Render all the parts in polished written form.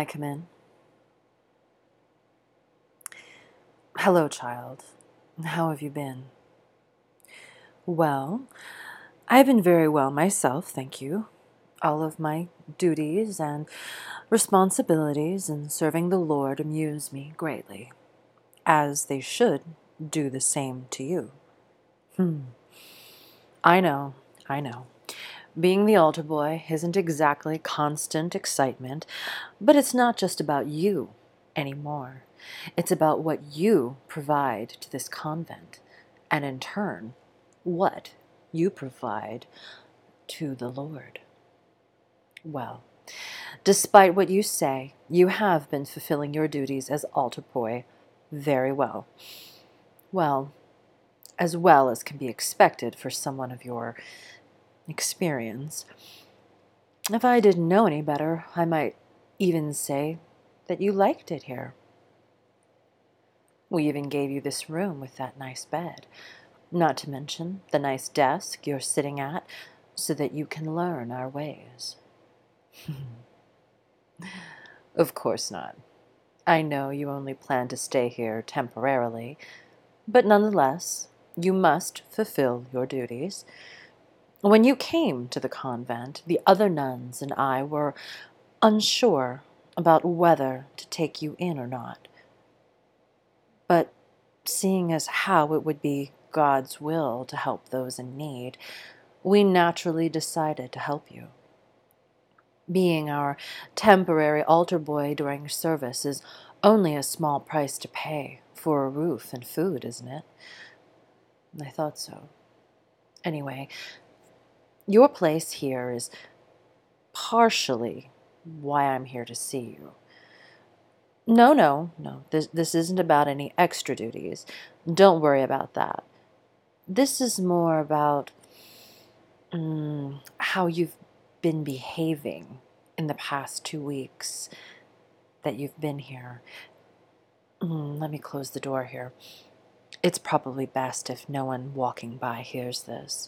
May I come in? Hello, child. How have you been? Well, I've been very well myself, thank you. All of my duties and responsibilities in serving the Lord amuse me greatly, as they should do the same to you. I know, I know. Being the altar boy isn't exactly constant excitement, but it's not just about you anymore. It's about what you provide to this convent, and in turn, what you provide to the Lord. Well, despite what you say, you have been fulfilling your duties as altar boy very well. Well as can be expected for someone of your experience. If I didn't know any better, I might even say that you liked it here. We even gave you this room with that nice bed, not to mention the nice desk you're sitting at, so that you can learn our ways. Of course not. I know you only plan to stay here temporarily, but nonetheless, you must fulfill your duties. When you came to the convent, the other nuns and I were unsure about whether to take you in or not. But seeing as how it would be God's will to help those in need, we naturally decided to help you. Being our temporary altar boy during service is only a small price to pay for a roof and food, isn't it? I thought so. Anyway, your place here is partially why I'm here to see you. No. This isn't about any extra duties. Don't worry about that. This is more about how you've been behaving in the past 2 weeks that you've been here. Let me close the door here. It's probably best if no one walking by hears this.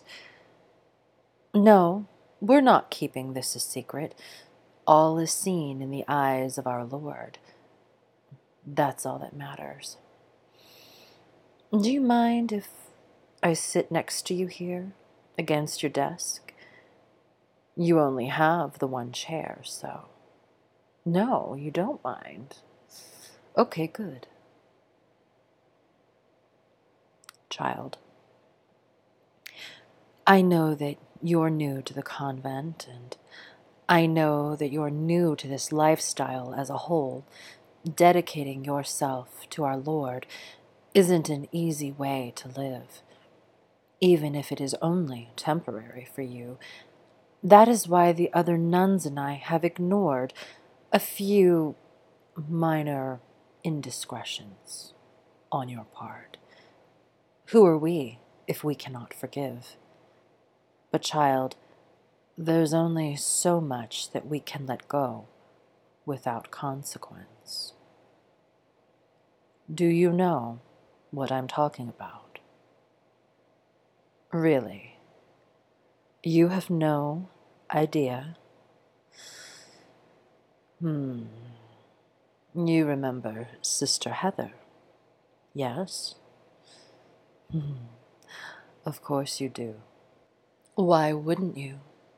No, we're not keeping this a secret. All is seen in the eyes of our Lord. That's all that matters. Do you mind if I sit next to you here, against your desk? You only have the one chair, so... No, you don't mind. Okay, good. Child, I know that you're new to the convent, and I know that you're new to this lifestyle as a whole. Dedicating yourself to our Lord isn't an easy way to live, even if it is only temporary for you. That is why the other nuns and I have ignored a few minor indiscretions on your part. Who are we if we cannot forgive? But child, there's only so much that we can let go without consequence. Do you know what I'm talking about? Really? You have no idea? You remember Sister Heather, yes? Of course you do. Why wouldn't you?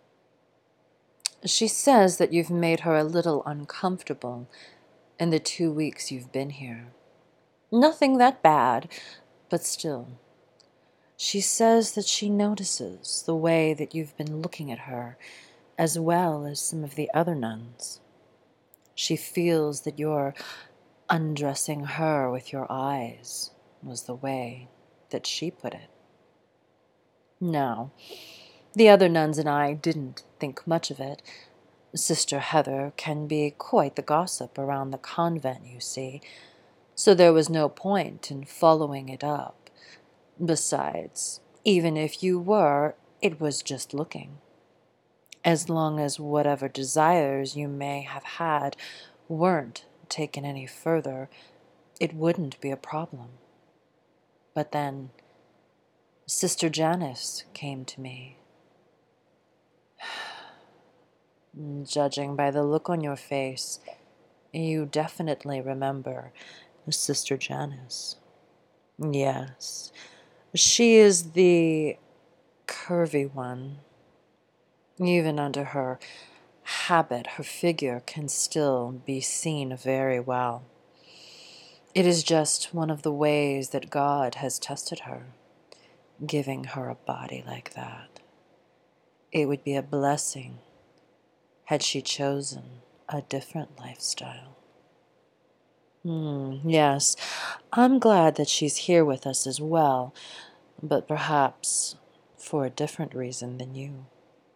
She says that you've made her a little uncomfortable in the 2 weeks you've been here. Nothing that bad, but still. She says that she notices the way that you've been looking at her, as well as some of the other nuns. She feels that you're undressing her with your eyes, was the way that she put it. Now, the other nuns and I didn't think much of it. Sister Heather can be quite the gossip around the convent, you see, so there was no point in following it up. Besides, even if you were, it was just looking. As long as whatever desires you may have had weren't taken any further, it wouldn't be a problem. But then Sister Janice came to me. Judging by the look on your face, You definitely remember Sister Janice. Yes, she is the curvy one. Even under her habit, her figure can still be seen very well. It is just one of the ways that God has tested her, giving her a body like that. It would be a blessing had she chosen a different lifestyle. Yes, I'm glad that she's here with us as well, but perhaps for a different reason than you.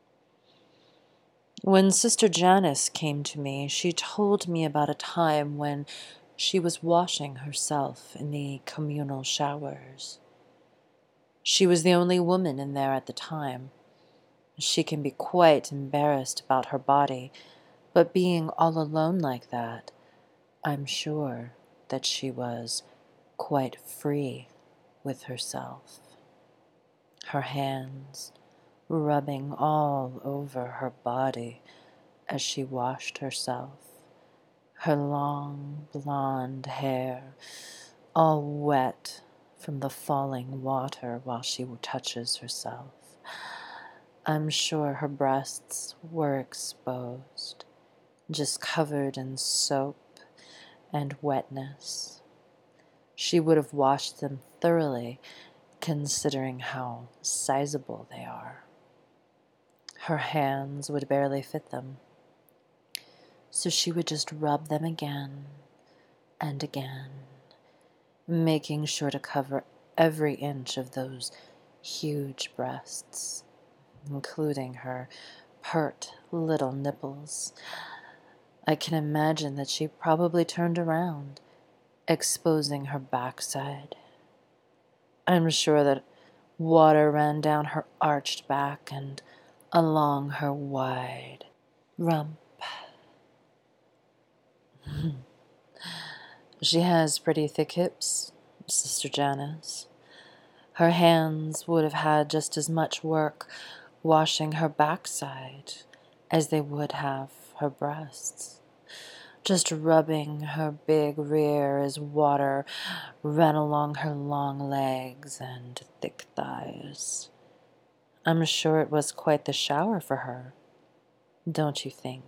When Sister Janice came to me, she told me about a time when she was washing herself in the communal showers. She was the only woman in there at the time. She can be quite embarrassed about her body, but being all alone like that, I'm sure that she was quite free with herself. Her hands rubbing all over her body as she washed herself, her long blonde hair all wet from the falling water while she touches herself. I'm sure her breasts were exposed, just covered in soap and wetness. She would have washed them thoroughly, considering how sizable they are. Her hands would barely fit them, so she would just rub them again and again, making sure to cover every inch of those huge breasts, including her pert little nipples. I can imagine that she probably turned around, exposing her backside. I'm sure that water ran down her arched back and along her wide rump. She has pretty thick hips, Sister Janice. Her hands would have had just as much work washing her backside as they would have her breasts, just rubbing her big rear as water ran along her long legs and thick thighs. I'm sure it was quite the shower for her, don't you think?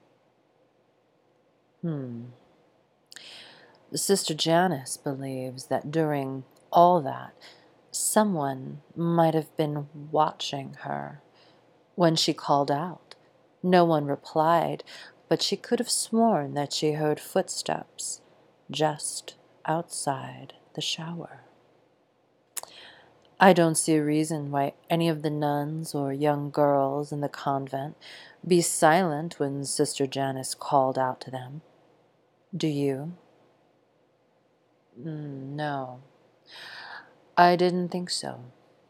Sister Janice believes that during all that, someone might have been watching her. When she called out, no one replied, but she could have sworn that she heard footsteps just outside the shower. I don't see a reason why any of the nuns or young girls in the convent be silent when Sister Janice called out to them. Do you? No, I didn't think so.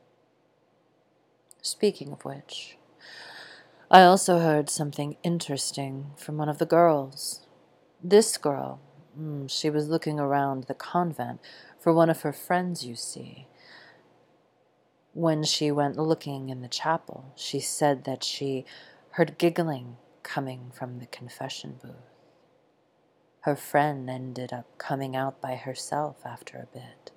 Speaking of which, I also heard something interesting from one of the girls. This girl, she was looking around the convent for one of her friends, you see. When she went looking in the chapel, she said that she heard giggling coming from the confession booth. Her friend ended up coming out by herself after a bit.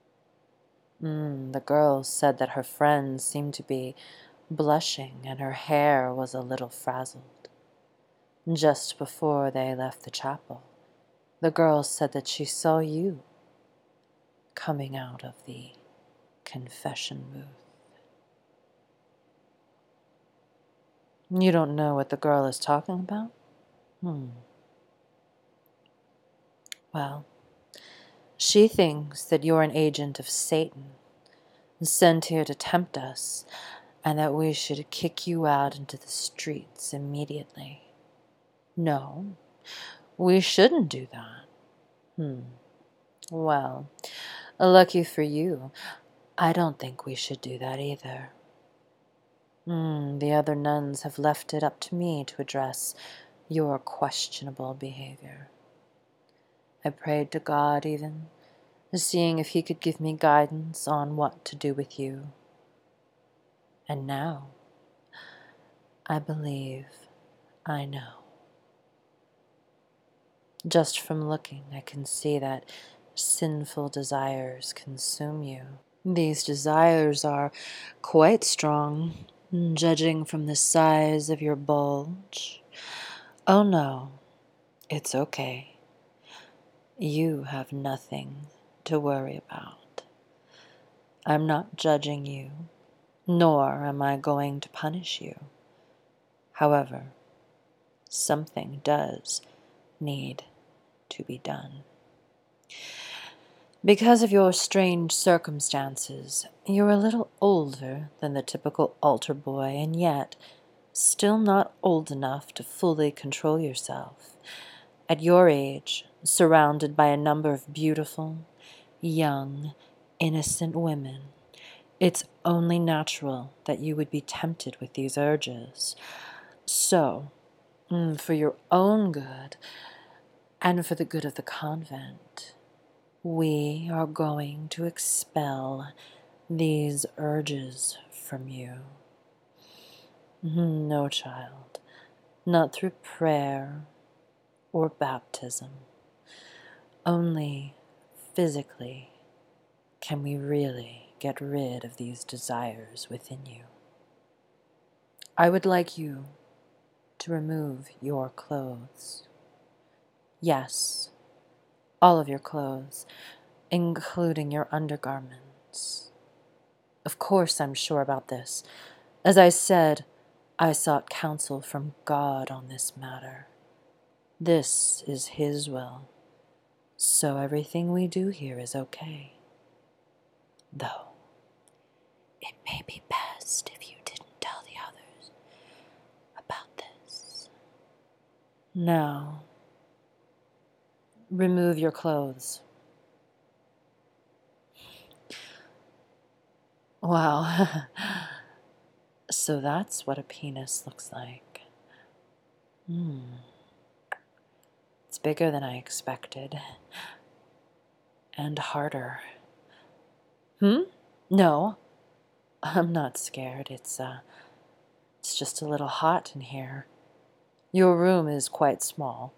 The girl said that her friend seemed to be blushing and her hair was a little frazzled. Just before they left the chapel, the girl said that she saw you coming out of the confession booth. You don't know what the girl is talking about? Well, she thinks that you're an agent of Satan, sent here to tempt us, and that we should kick you out into the streets immediately. No, we shouldn't do that. Well, lucky for you, I don't think we should do that either. The other nuns have left it up to me to address your questionable behavior. I prayed to God even, seeing if he could give me guidance on what to do with you. And now, I believe I know. Just from looking, I can see that sinful desires consume you. These desires are quite strong, judging from the size of your bulge. Oh no, it's okay. You have nothing to worry about. I'm not judging you, nor am I going to punish you. However, something does need to be done. Because of your strange circumstances, you're a little older than the typical altar boy, and yet still not old enough to fully control yourself. At your age, surrounded by a number of beautiful, young, innocent women, it's only natural that you would be tempted with these urges. So, for your own good, and for the good of the convent, we are going to expel these urges from you. No, child, not through prayer or baptism. Only physically can we really get rid of these desires within you. I would like you to remove your clothes. Yes, all of your clothes, including your undergarments. Of course I'm sure about this. As I said, I sought counsel from God on this matter. This is His will, so everything we do here is okay. Though, it may be best if you didn't tell the others about this. Now, remove your clothes. Wow. So that's what a penis looks like. It's bigger than I expected. And harder. No, I'm not scared. It's just a little hot in here. Your room is quite small.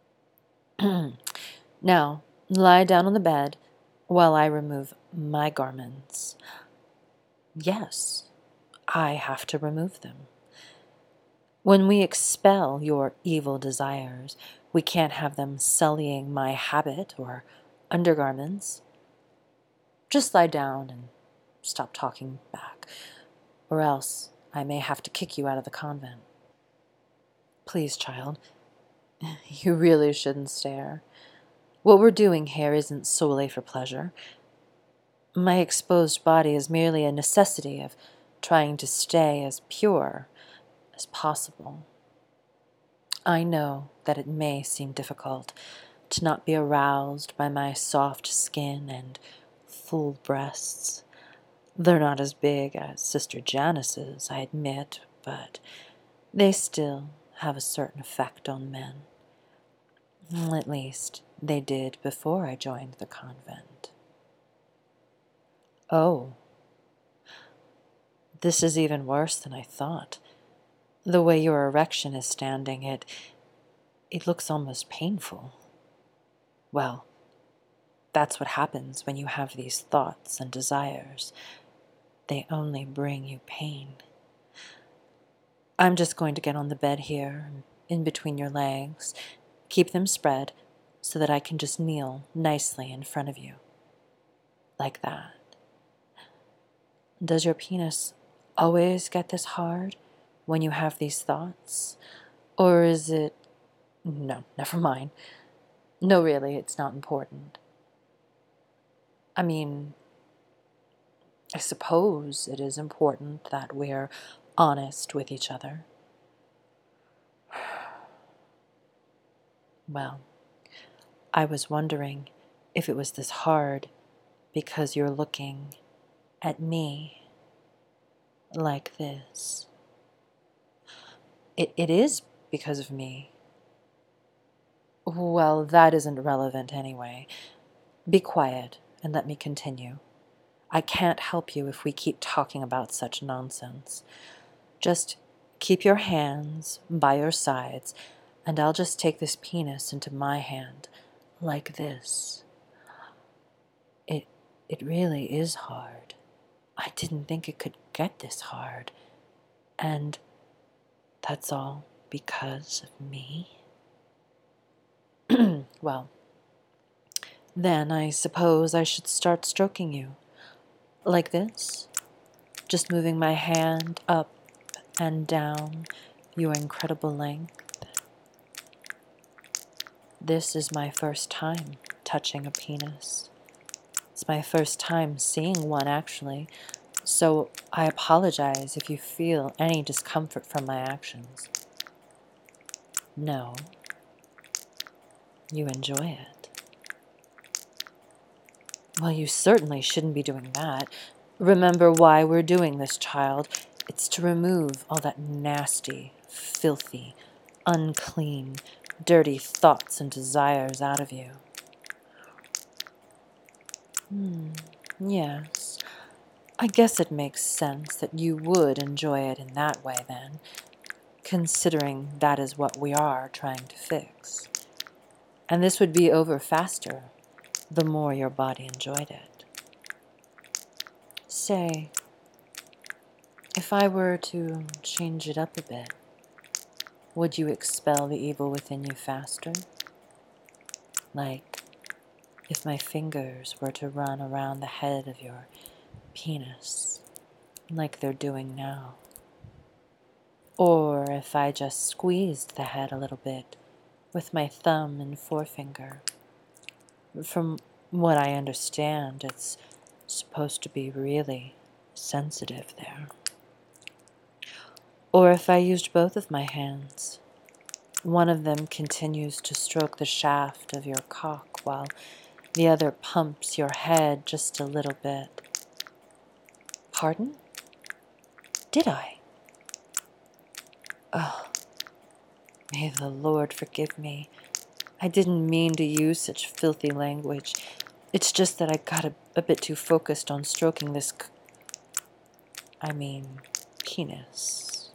Now, lie down on the bed while I remove my garments. Yes, I have to remove them. When we expel your evil desires, we can't have them sullying my habit or undergarments. Just lie down and stop talking back, or else I may have to kick you out of the convent. Please, child, you really shouldn't stare. What we're doing here isn't solely for pleasure. My exposed body is merely a necessity of trying to stay as pure as possible. I know that it may seem difficult to not be aroused by my soft skin and full breasts. They're not as big as Sister Janice's, I admit, but they still have a certain effect on men. At least they did before I joined the convent. Oh, this is even worse than I thought. The way your erection is standing, it looks almost painful. Well, that's what happens when you have these thoughts and desires. They only bring you pain. I'm just going to get on the bed here, in between your legs, keep them spread so that I can just kneel nicely in front of you. Like that. Does your penis always get this hard when you have these thoughts? Or is it... No, never mind. No, really, it's not important. I mean, I suppose it is important that we're honest with each other. Well, I was wondering if it was this hard because you're looking at me like this. It is because of me. Well, that isn't relevant anyway. Be quiet and let me continue. I can't help you if we keep talking about such nonsense. Just keep your hands by your sides and I'll just take this penis into my hand, like this. It really is hard. I didn't think it could get this hard. And that's all because of me? Well, then I suppose I should start stroking you. Like this. Just moving my hand up and down your incredible length. This is my first time touching a penis. It's my first time seeing one, actually, so I apologize if you feel any discomfort from my actions. No, you enjoy it. Well, you certainly shouldn't be doing that. Remember why we're doing this, child. It's to remove all that nasty, filthy, unclean, dirty thoughts and desires out of you. Yes, I guess it makes sense that you would enjoy it in that way then, considering that is what we are trying to fix. And this would be over faster the more your body enjoyed it. Say, if I were to change it up a bit, would you expel the evil within you faster? Like, if my fingers were to run around the head of your penis, like they're doing now. Or if I just squeezed the head a little bit with my thumb and forefinger. From what I understand, it's supposed to be really sensitive there. Or if I used both of my hands. One of them continues to stroke the shaft of your cock while the other pumps your head just a little bit. Pardon? Did I? Oh, may the Lord forgive me. I didn't mean to use such filthy language. It's just that I got a bit too focused on stroking this penis.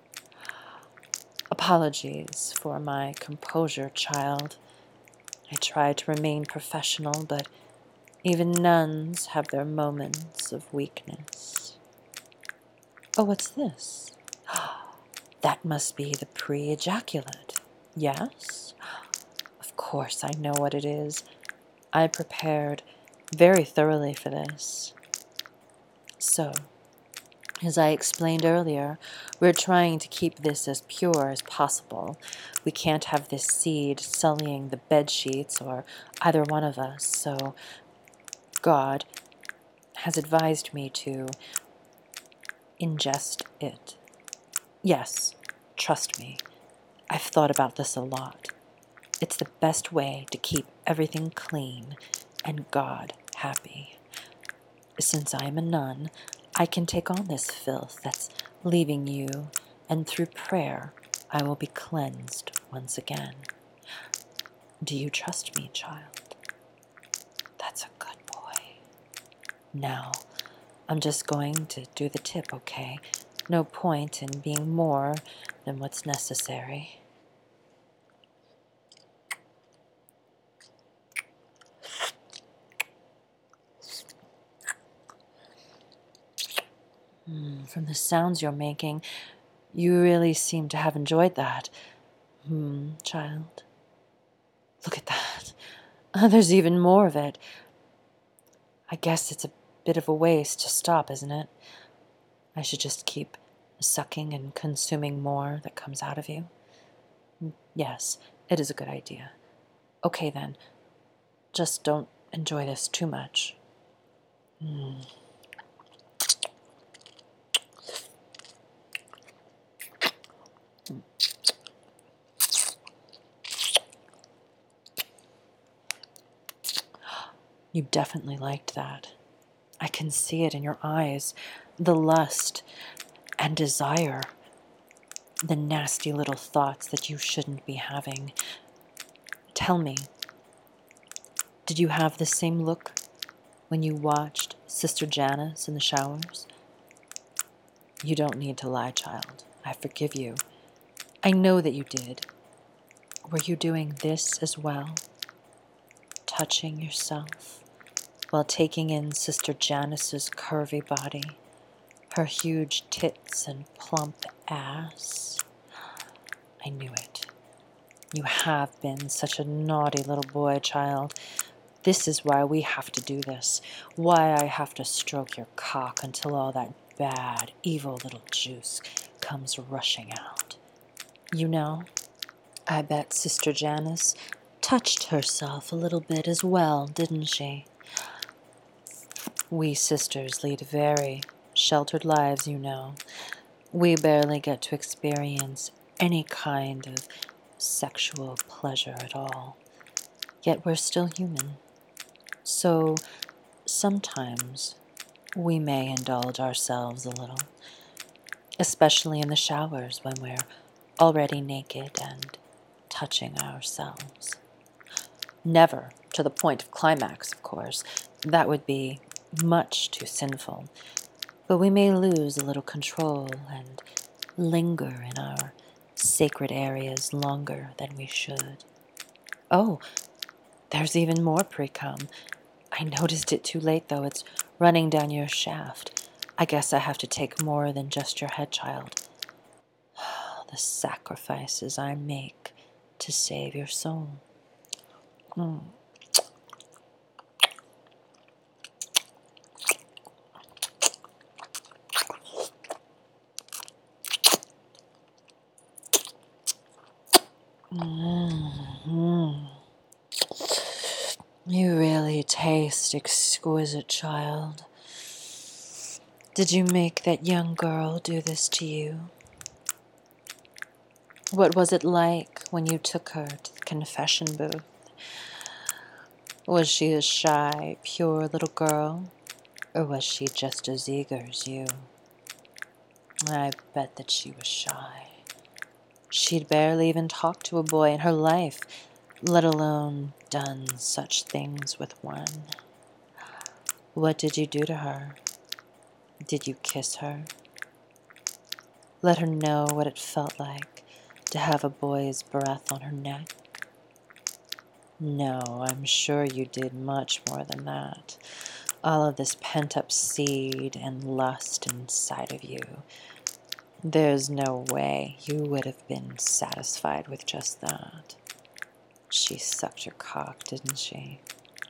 Apologies for my composure, child. I try to remain professional, but even nuns have their moments of weakness. Oh, what's this? That must be the pre-ejaculate. Yes? Of course, I know what it is. I prepared very thoroughly for this. So, as I explained earlier, we're trying to keep this as pure as possible. We can't have this seed sullying the bed sheets or either one of us, so God has advised me to ingest it. Yes, trust me, I've thought about this a lot. It's the best way to keep everything clean and God happy. Since I am a nun, I can take on this filth that's leaving you, and through prayer, I will be cleansed once again. Do you trust me, child? That's a good boy. Now, I'm just going to do the tip, okay? No point in being more than what's necessary. From the sounds you're making, you really seem to have enjoyed that. Child. Look at that. There's even more of it. I guess it's a bit of a waste to stop, isn't it? I should just keep sucking and consuming more that comes out of you. Yes, it is a good idea. Okay then, just don't enjoy this too much. You definitely liked that. I can see it in your eyes, the lust and desire, the nasty little thoughts that you shouldn't be having. Tell me, did you have the same look when you watched Sister Janice in the showers? You don't need to lie, child. I forgive you. I know that you did. Were you doing this as well? Touching yourself while taking in Sister Janice's curvy body, her huge tits and plump ass? I knew it. You have been such a naughty little boy, child. This is why we have to do this, why I have to stroke your cock until all that bad, evil little juice comes rushing out. You know, I bet Sister Janice touched herself a little bit as well, didn't she? We sisters lead very sheltered lives, you know. We barely get to experience any kind of sexual pleasure at all. Yet we're still human. So sometimes we may indulge ourselves a little, especially in the showers when we're already naked and touching ourselves. Never to the point of climax, of course. That would be much too sinful. But we may lose a little control and linger in our sacred areas longer than we should. Oh, there's even more pre-cum. I noticed it too late, though. It's running down your shaft. I guess I have to take more than just your head, child. The sacrifices I make to save your soul. You really taste exquisite, child. Did you make that young girl do this to you? What was it like when you took her to the confession booth? Was she a shy, pure little girl, or was she just as eager as you? I bet that she was shy. She'd barely even talked to a boy in her life, let alone done such things with one. What did you do to her? Did you kiss her? Let her know what it felt like to have a boy's breath on her neck? No, I'm sure you did much more than that. All of this pent-up seed and lust inside of you. There's no way you would have been satisfied with just that. She sucked your cock, didn't she?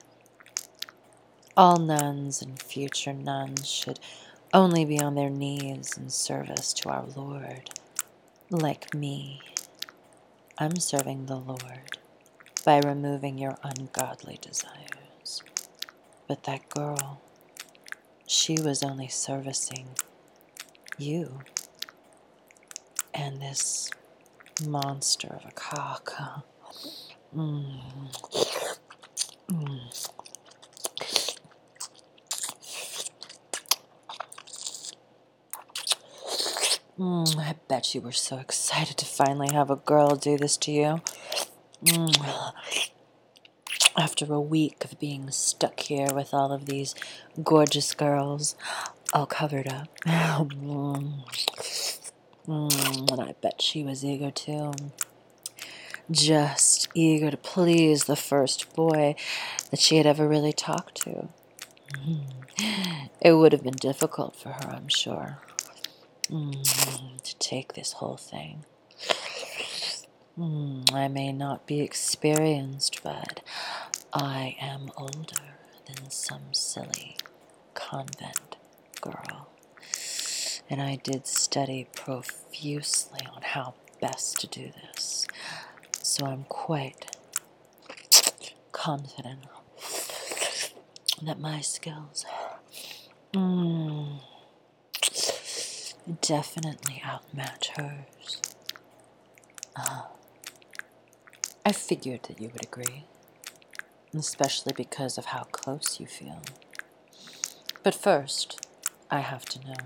All nuns and future nuns should only be on their knees in service to our Lord. Like me, I'm serving the Lord by removing your ungodly desires. But that girl, she was only servicing you and this monster of a cock. I bet you were so excited to finally have a girl do this to you. After a week of being stuck here with all of these gorgeous girls, all covered up. And I bet she was eager too. Just eager to please the first boy that she had ever really talked to. It would have been difficult for her, I'm sure, to take this whole thing. I may not be experienced, but I am older than some silly convent girl. And I did study profusely on how best to do this. So I'm quite confident that my skills definitely outmatch hers. I figured that you would agree, especially because of how close you feel. But first, I have to know,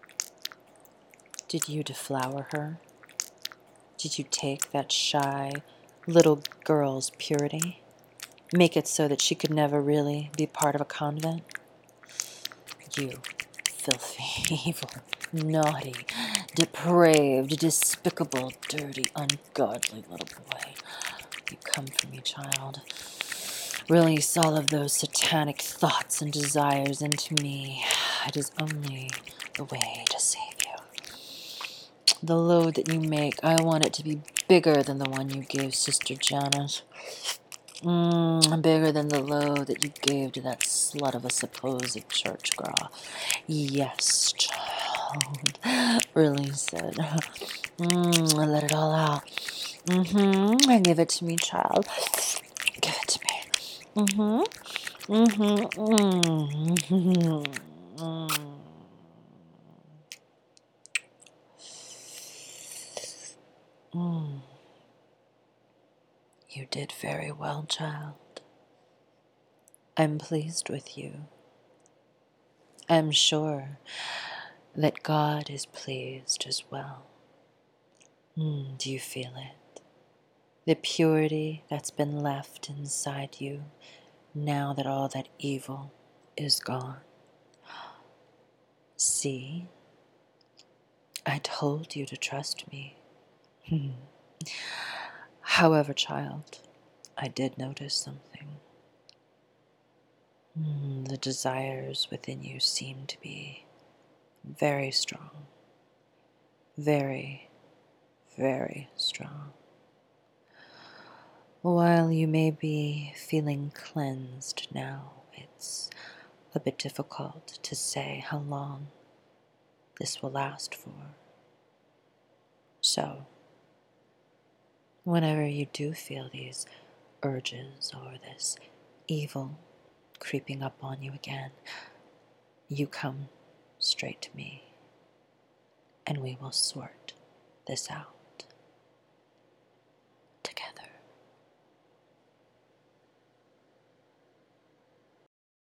did you deflower her? Did you take that shy little girl's purity, make it so that she could never really be part of a convent? You filthy, evil, naughty, depraved, despicable, dirty, ungodly little boy. You come for me, child. Release all of those satanic thoughts and desires into me. It is only the way to save you. The load that you make, I want it to be bigger than the one you gave Sister Janet. Bigger than the load that you gave to that slut of a supposed church girl. Yes, child. Release it. Let it all out. Give it to me, child. Give it to me. You did very well, child. I'm pleased with you. I'm sure that God is pleased as well. Do you feel it? The purity that's been left inside you now that all that evil is gone. See? I told you to trust me. However, child, I did notice something. The desires within you seem to be very strong. Very, very strong. While you may be feeling cleansed now, it's a bit difficult to say how long this will last for. So, whenever you do feel these urges or this evil creeping up on you again, you come straight to me and we will sort this out.